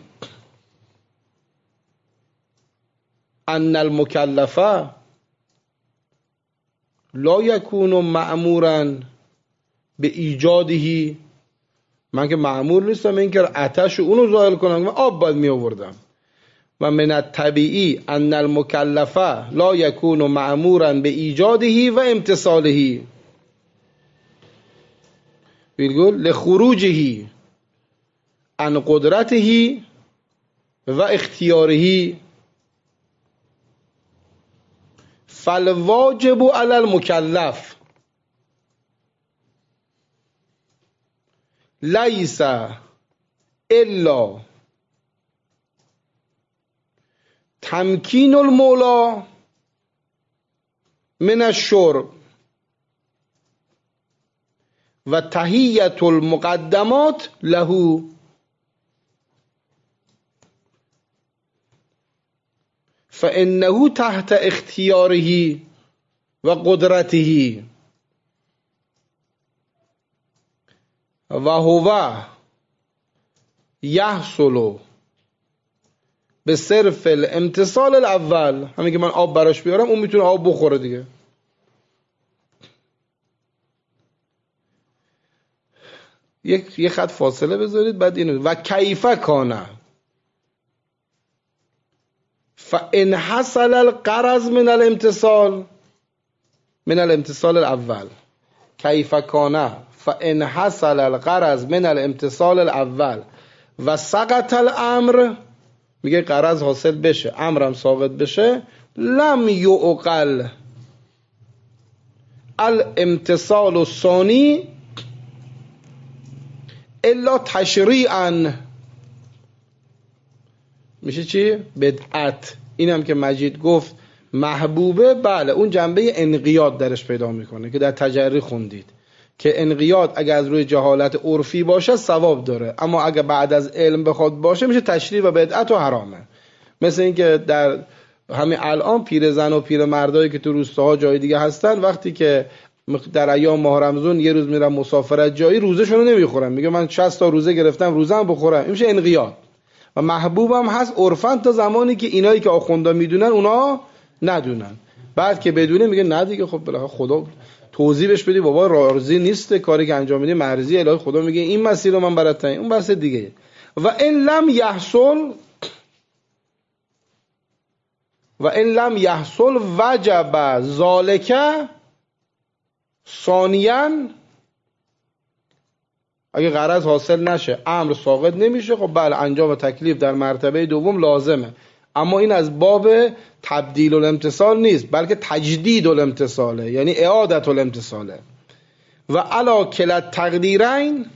ان المکلفه لا یکون مأمورا به ایجاده. من که مأمور نیستم این که عطش اونو زائل کنم، من آب باید می آوردم. و من الطبیعی ان المکلفه لا یکون مأمورا به ایجاده و امتصاله بگول لخروجه عن قدرته و اختیاره، فالواجب علی المکلف لیس الا تمکین المولا من الشرب و تهیت المقدمات له، فانه تحت اختیاره و قدرته و هو یحصل به صرف الامتصال الاول. همین که من آب براش بیارم اون میتونه آب بخوره دیگه. یک خط فاصله بذارید بعد اینو و کیف کانه فان حصل القرض من الامتصال الاول. کیف کانه فان حصل القرض من الامتصال الاول و سقط الامر، میگه قرض حاصل بشه امرم ساقط بشه، لم یعقل الامتصال الثانی الا تشریعا. میشه چی؟ بدعت. اینم که مجید گفت محبوبه، بله اون جنبه انقیاد درش پیدا میکنه که در تجری خوندید که انقیاد اگر از روی جهالت عرفی باشه ثواب داره، اما اگر بعد از علم بخواد باشه میشه تشریع و بدعت و حرامه. مثل این که در همین الان پیرزن و پیرمردایی که تو روستاها جای دیگه هستن وقتی که در ایام ماه رمضان یه روز میرن مسافرت جایی روزشون رو نمیخورن، میگه من 60 تا روزه گرفتم روزم بخورم. این میشه انقیاد. و محبوبم هست عرفاً تا زمانی که اینایی که آخوندا میدونن اونا ندونن، بعد که بدونه میگه نه دیگه خب بالاخره خدا توضیح بهش بدی بابا راضی نیست کاری که انجام میدی مرضی الهی، خدا میگه این مسیر رو من برات تعیین، اون بحث دیگه. و ان لم یحصل وجب ذالک ثانیاً. اگه غرض حاصل نشه امر ساقط نمیشه، خب بله انجام تکلیف در مرتبه دوم لازمه، اما این از باب تبدیل الامتصال نیست بلکه تجدید الامتصاله، یعنی اعادت الامتصاله. و علی کلا التقدیرین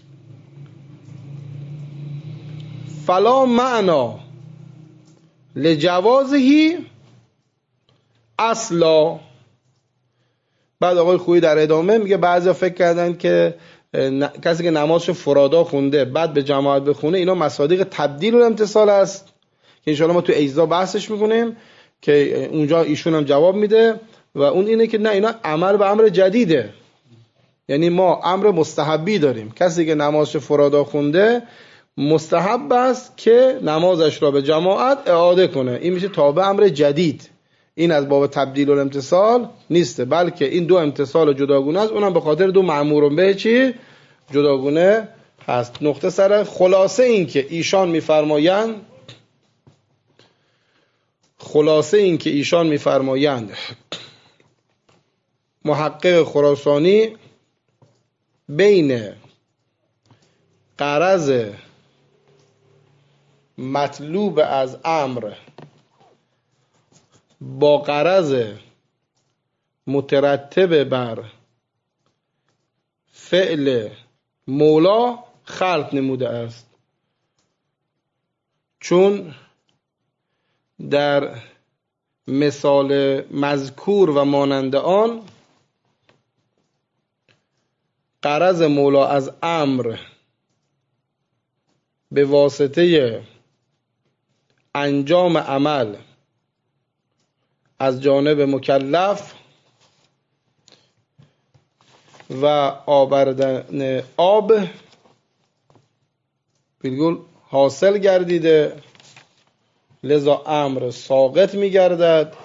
فلا معنا لجوازه اصلا. بعد آقای خویی در ادامه میگه بعضیا فکر کردن که کسی که نمازش فرادا خونده بعد به جماعت بخونه اینا مصادیق تبدیل الامتصال است که انشاءالله ما تو اجزا بحثش میکنیم که اونجا ایشون هم جواب میده. و اون اینه که نه، اینا عمل به امر جدیده، یعنی ما امر مستحبی داریم. کسی که نمازش فرادا خونده مستحب است که نمازش را به جماعت اعاده کنه، این میشه تابع امر جدید. این از باب تبدیل الامتصال نیسته، بلکه این دو امتصال جداگونه است، اونم به خاطر دو مأمور به چی جداگونه هست. نقطه سر خلاصه این که ایشان میفرمایند محقق خراسانی بین غرض مطلوب از امر با غرض مترتب بر فعل مولا خلق نموده است، چون در مثال مذکور و مانند آن غرض مولا از امر به واسطه انجام عمل از جانب مکلف و آوردن آب بالگل حاصل گردیده، لذا امر ساقط می گردد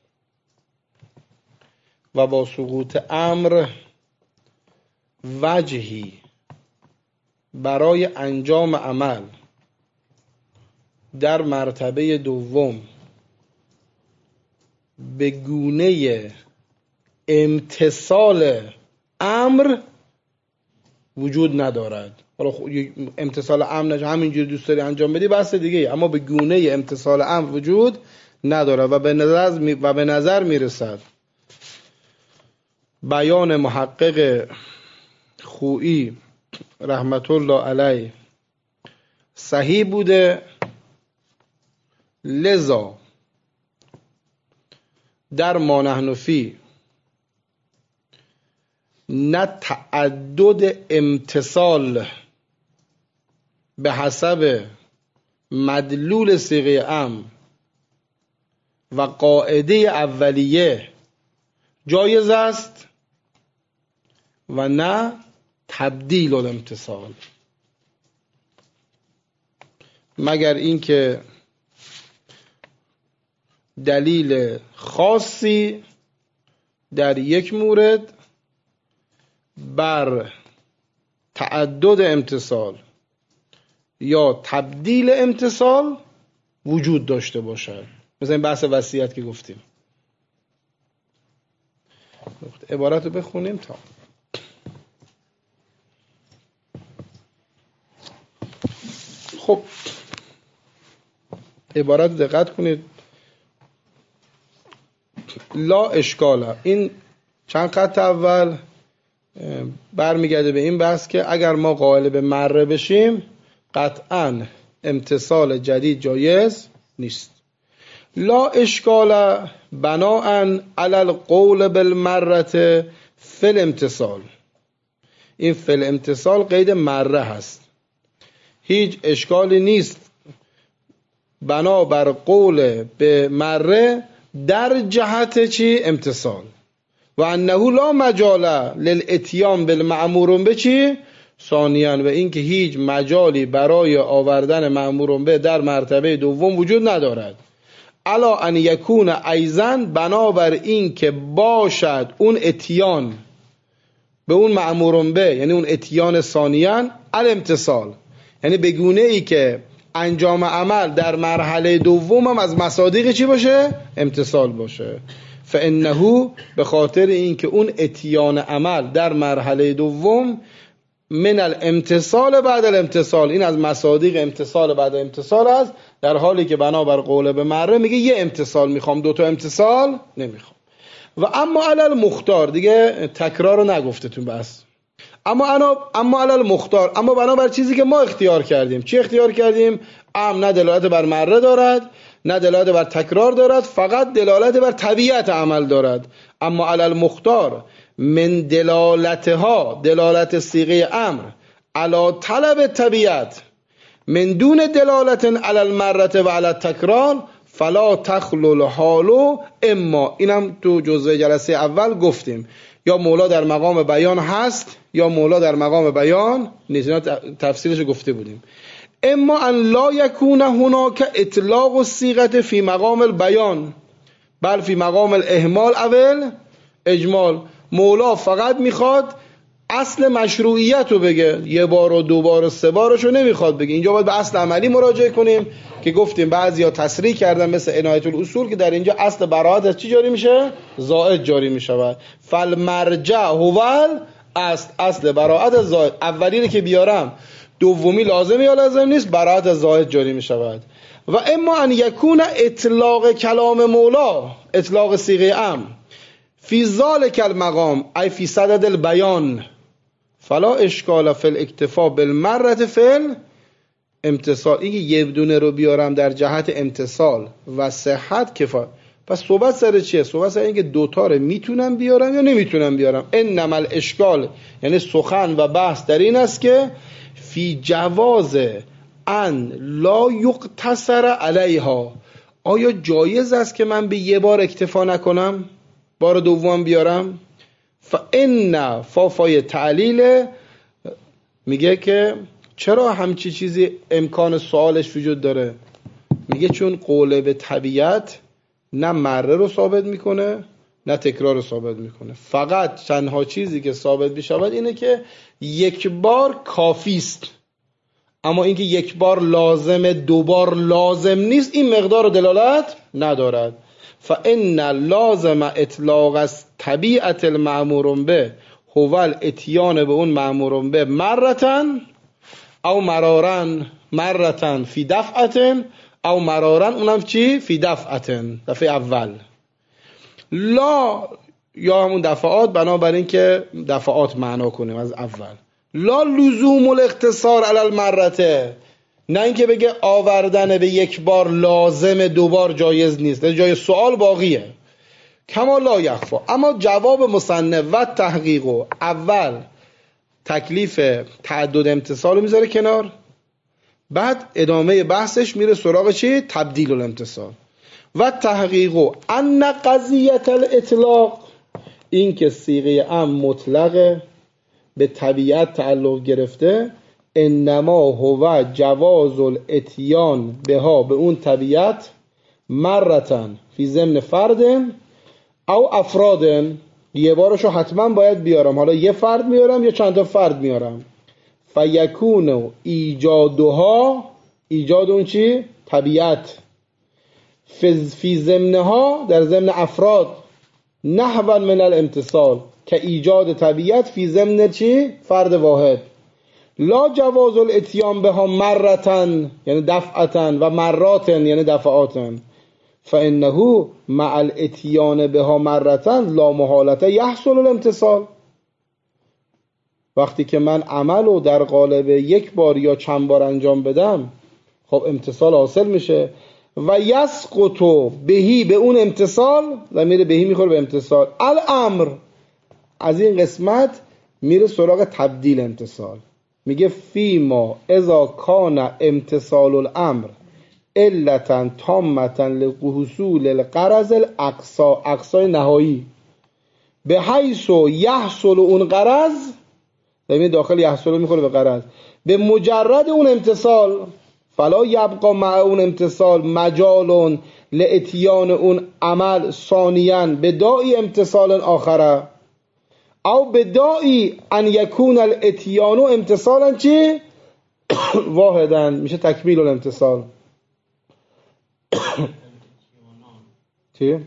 و با سقوط امر وجهی برای انجام عمل در مرتبه دوم به گونه امتثال امر وجود ندارد. حالا امتثال امر همینجوری دوست داری انجام بدی بحث دیگه، اما به گونه امتثال امر وجود ندارد و به نظر میرسد بیان محقق خویی رحمت الله علیه صحیح بوده، لذا در ما نحن فی نه تعدد امتثال به حسب مدلول صیغه امر و قاعده اولیه جایز است و نه تبدیل الامتثال، مگر اینکه دلیل خاصی در یک مورد بر تعدد امتثال یا تبدیل امتثال وجود داشته باشد. مثلا این بحث وصیت که گفتیم. عبارت رو بخونیم تا خب عبارت دقت کنید. لا اشکاله، این چند خط اول برمیگرده به این بحث که اگر ما قائل به مره بشیم قطعاً امتثال جدید جایز نیست. لا اشکال بناءً علی القول بالمره فی الامتثال، این فی الامتثال قید مره هست، هیچ اشکالی نیست بنابر قول به مره در جهت چی؟ امتثال. و انه لا مجال للاتیان بالمأمور به چی؟ ثانیاً، و این که هیچ مجالی برای آوردن مأمور به در مرتبه دوم وجود ندارد. الا ان یکون ایضاً، بنابر این که باشد اون اتیان به اون مأمور به، یعنی اون اتیان ثانیاً الامتثال، یعنی به گونه ای که انجام عمل در مرحله دوم هم از مصادیق چی باشه؟ امتثال باشه. فانه، به خاطر این که اون اتیان عمل در مرحله دوم من الامتثال بعد الامتثال، این از مصادیق امتثال بعد امتثال است، در حالی که بنابر قول به مره میگه یه امتثال میخوام، دوتا امتثال نمیخوام. و اما علل مختار، دیگه تکرار رو نگفته تو بس، اما علل مختار، اما بنابر چیزی که ما اختیار کردیم. چی اختیار کردیم؟ نه دلالت بر مره دارد، نه دلالت بر تکرار دارد، فقط دلالت بر طبیعت عمل دارد. اما علل مختار من دلالتها، دلالت صیغه امر علی طلب طبیعت من دون دلالت علی المره و علی التکرار فلا تخلو الحال. اما اینم تو جزء جلسه اول گفتیم، یا مولا در مقام بیان هست یا مولا در مقام بیان نیست، اینا تفسیرش گفته بودیم. اما ان لا یکون هناک اطلاق الصیغه فی مقام البیان بل فی مقام الاهمال اول اجمال. مولا فقط میخواد اصل مشروعیت رو بگه، یه بار و دو بار و سه بارش رو نمیخواد بگه. اینجا باید به اصل عملی مراجعه کنیم که گفتیم بعضیا تصریح کردن مثل عنایت الاصول که در اینجا اصل براءت از چی جاری میشه؟ زائد جاری میشود. فالمرجع هو اصل براءت از زائد. اولی رو که بیارم دومی لازم یا لازم نیست، براعت از زائد جاری می شود. و اما ان یکون اطلاق کلام مولا، اطلاق صیغه امر فی ذالک المقام ای فی صدد البیان فلا اشکال فی الاکتفاء بالمرة فعل امتصال. این یه دونه رو بیارم در جهت امتصال و صحت کفایت. پس صحبت سر چیه؟ صحبت سر اینکه دوتا رو میتونم بیارم یا نمیتونم بیارم. انما الاشکال یعنی سخن و بحث در این است که فی جواز ان لا یقتصر علیها، آیا جایز است که من به یه بار اکتفا نکنم، بار دوم بیارم؟ فان فافای تعلیل میگه که چرا همچی چیزی امکان سوالش وجود داره؟ میگه چون قول به طبیعت نه مره رو ثابت میکنه نه تکرار رو ثابت میکنه. فقط تنها چیزی که ثابت بشود اینه که یک بار کافی است، اما اینکه یک بار لازمه دو بار لازم نیست، این مقدار رو دلالت ندارد. فان لازم اطلاق از طبیعت المأمور به هو الاتیان به اون مأمور به مرتن او مرارن، مرتن فی دفعتن او مرارن اونم چی؟ فی دفعتن، دفعه اول. لا یا همون دفعات، بنابراین که دفعات معنا کنیم از اول. لا لزوم الاختصار علی المرته، نه اینکه بگه آوردن به یک بار لازم دو بار جایز نیست، جای سوال باقیه. کما لا یخفا، اما جواب مصنف و تحقیق اول تکلیف تعدد امتصال رو میذاره کنار، بعد ادامه بحثش میره سراغ چی؟ تبدیل الامتصال. و تحقیق ان قضیت الاطلاق، این که صیغه امر مطلقه به طبیعت تعلق گرفته، انما هو جواز الاتیان بها به اون طبیعت مرتن فی ضمن فردن او افرادن، یه بارشو حتما باید بیارم، حالا یه فرد میارم یا چند تا فرد میارم. فیکون ایجادها، ایجاد اون چی؟ طبیعت، فی ضمنها در ضمن افراد، نحو من الامتصال که ایجاد طبیعت فی ضمن چی؟ فرد واحد. لا جواز الاتیان بها مرتن یعنی دفعتن و مراتن یعنی دفعاتن. فانه مع الاتیان بها مرتن لا محالته یحصل الامتصال، وقتی که من عمل رو در قالب یک بار یا چند بار انجام بدم خب امتصال حاصل میشه. و یسقط بهی به اون امتصال، ضمیر بهی میخوره به امتصال، الامر از این قسمت میره سراغ تبدیل امتصال. میگه فیما اذا کان امتصال الامر علتا تامتا لحصول الغرض الاقصا، اقصای نهایی، به حیث یحصل اون غرض، ببین داخل یحصل میخوره به غرض، به مجرد اون امتصال، فلا یبقى مع اون امتصال مجال لاتیان اون عمل ثانیاً بداعی امتصال آخره او بداعی ان یکون الاتیان امتصالا چی؟ واحداً، میشه تکمیل الامتصال. چی؟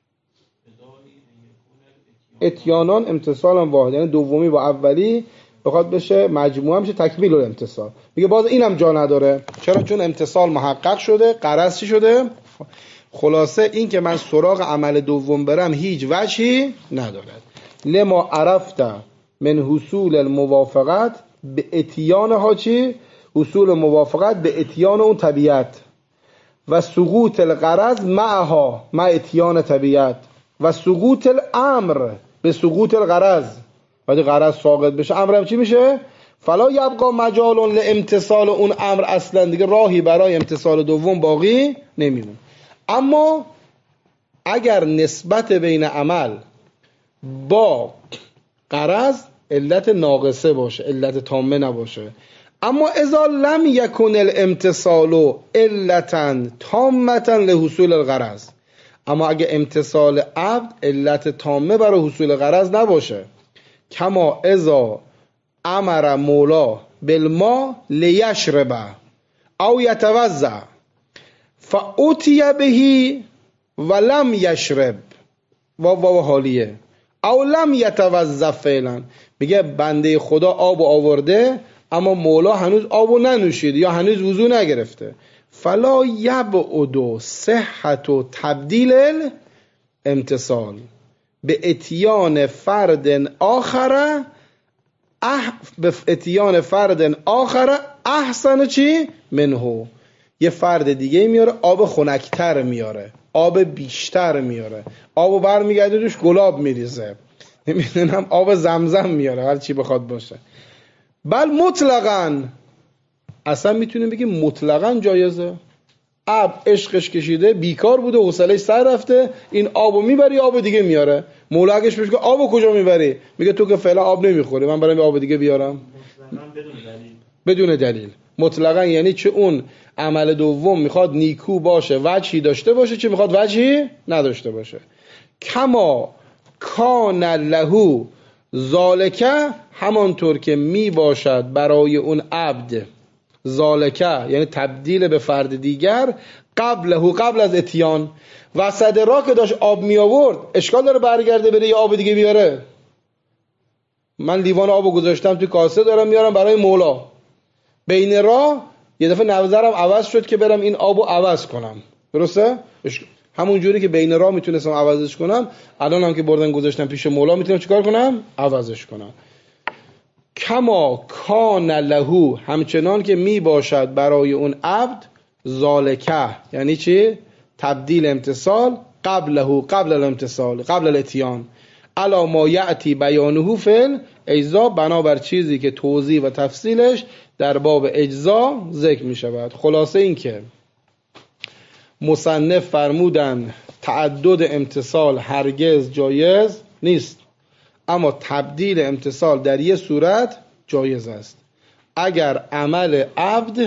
اتیانان امتصالا واحد، یعنی دومی با اولی بخواد بشه مجموعه میشه تکمیل الامتصال. میگه باز اینم جا نداره. چرا؟ چون امتصال محقق شده، غرض چی شده؟ خلاصه این که من سراغ عمل دوم برم هیچ وجهی ندارد. لما عرفت من حصول الموافقت به اتیان ها چی؟ حصول موافقت به اتیان اون طبیعت و سقوط الغرض معها، مع اتیان طبیعت، و سقوط الامر به سقوط الغرض، وقتی غرض ساقط بشه امرم چی میشه؟ فلا یبقى مجال لامتصال اون امر، اصلا دیگه راهی برای امتصال دوم باقی نمیمونه. اما اگر نسبت بین عمل با غرض علت ناقصه باشه، علت تامه نباشه، اما اذا لم یکن الامتصال علتا تامه لحصول الغرض، اما اگه امتصال عبد علت تامه برای حصول غرض نباشه، کما اذا امر مولا بالماء لیشرب او یتوضا فاوتی بهی ولم یشرب و حالیه او لم یتوضا فعلا، میگه بنده خدا آب آورده اما مولا هنوز آبو ننوشید یا هنوز وضو نگرفته. فلا یبعد صحت و تبدیل امتصال به اتیان فرد آخر احسن چی؟ منهو. یه فرد دیگه میاره آب خنکتر میاره، آب بیشتر میاره، آبو برمیگرده روش گلاب میریزه، نمیدونم آب زمزم میاره، هر چی بخواد باشه. بل مطلقاً اصلا میتونیم بگیم مطلقاً جایزه. آب عشقش کشیده بیکار بوده، حوصله‌اش سر رفته، این آبو میبری آب دیگه میاره. مولا اگه بهش بگه آبو کجا میبری، میگه تو که فعلا آب نمیخوری، من برام آب دیگه بیارم. بدون دلیل. مطلقاً یعنی چه اون عمل دوم میخواد نیکو باشه، وجهی داشته باشه، چه میخواد وجهی نداشته باشه. کما کان له ذالکه، همانطور که می باشد برای اون عبد ذالکه یعنی تبدیل به فرد دیگر، قبل از اتیان. وسط راه که داشت آب می آورد اشکال داره برگرده بره یه آب دیگه بیاره؟ من لیوان آبو گذاشتم توی کاسه دارم میارم برای مولا، بین راه یه دفعه نظرم عوض شد که برم این آبو عوض کنم، درسته؟ همون جوری که بین راه میتونستم عوضش کنم، الان هم که بردن گذاشتم پیش مولا میتونم چیکار کنم؟ عوضش کنم. کما کان له، همچنان که می باشد برای اون عبد ذالکه یعنی چی؟ تبدیل امتصال قبل الامتصال قبل الاتیان الا ما یأتی بیانه فی الاجزا، بنابر چیزی که توضیح و تفصیلش در باب اجزا ذکر می شود. خلاصه این که مصنف فرمودن تعدد امتصال هرگز جایز نیست، اما تبدیل امتصال در یه صورت جایز است. اگر عمل عبد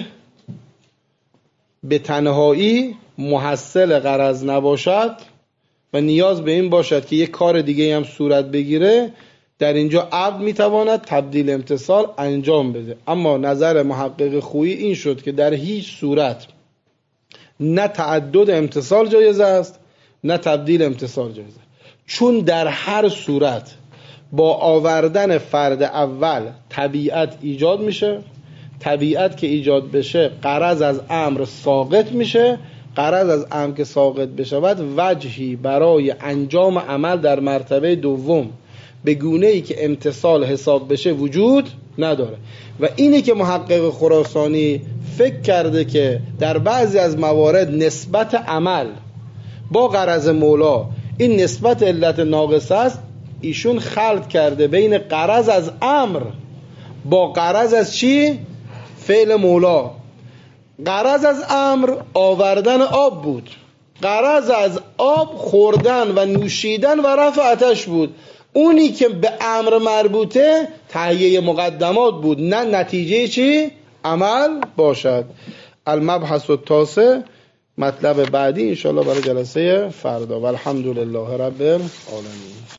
به تنهایی محصل غرض نباشد و نیاز به این باشد که یک کار دیگه هم صورت بگیره، در اینجا عبد میتواند تبدیل امتصال انجام بده. اما نظر محقق خویی این شد که در هیچ صورت نه تعدد امتصال جایز است نه تبدیل امتصال جایز است، چون در هر صورت با آوردن فرد اول طبیعت ایجاد میشه، طبیعت که ایجاد بشه غرض از امر ساقط میشه، غرض از امر که ساقط بشود وجهی برای انجام عمل در مرتبه دوم به گونه‌ای که امتصال حساب بشه وجود نداره. و اینی که محقق خراسانی فکر کرده که در بعضی از موارد نسبت عمل با غرض مولا این نسبت علت ناقصه است، ایشون خلط کرده بین غرض از امر با غرض از چی؟ فعل مولا. غرض از امر آوردن آب بود، غرض از آب خوردن و نوشیدن و رفع آتش بود. اونی که به امر مربوطه تهیه مقدمات بود، نه نتیجه چی؟ عمل باشد. المبحث التاسع، مطلب بعدی انشاءالله برای جلسه فردا. والحمدلله رب العالمین.